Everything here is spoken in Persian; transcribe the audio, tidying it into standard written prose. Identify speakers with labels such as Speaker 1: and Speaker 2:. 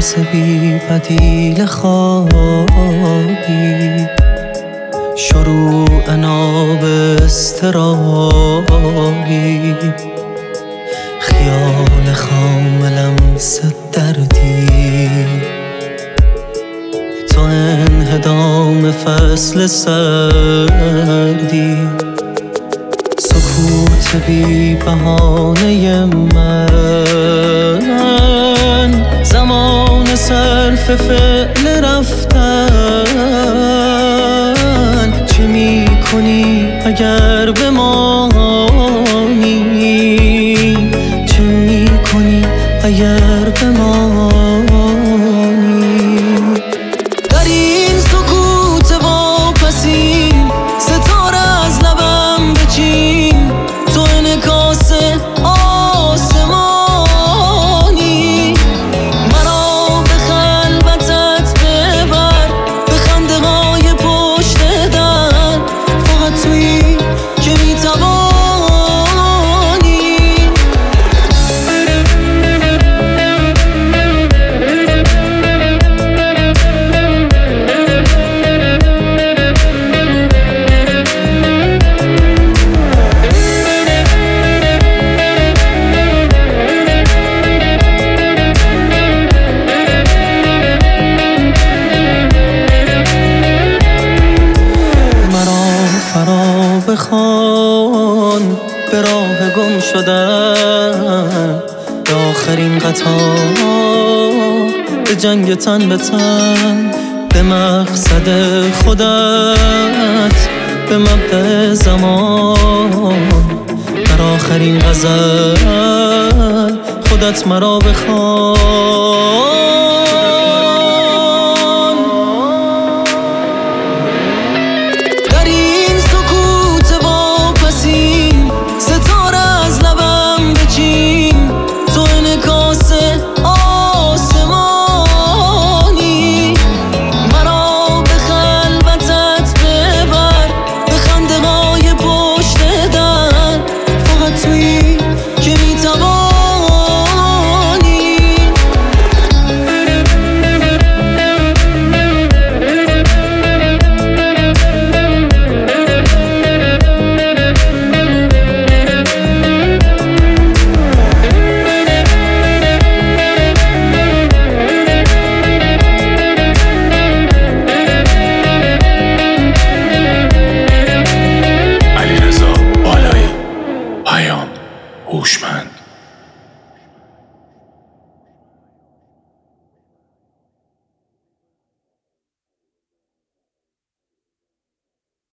Speaker 1: بی بدیل خوابی، شروع ناب استرابی، خیال خام لمس دردی، تو انهدام فصل سردی، سکوت بی بهانه من، زمان صرف فعل رفتن. چه می کنی اگر بمانی؟ چه می کنی اگر بمانی؟ در این سکوت واپسی ستاره از لبم بچین، تو انعکاس آسمانی. مرا به خلوتت ببر، به خنده های پشت در، فقط تویی که میتوانی. فرا بخوان به راه گم شدن، به آخرین قطار، به جنگ تن به تن، به مقصد خودت، به مبدأ زمان. در آخرین غزل خودت مرا بخوان.
Speaker 2: هوشمند.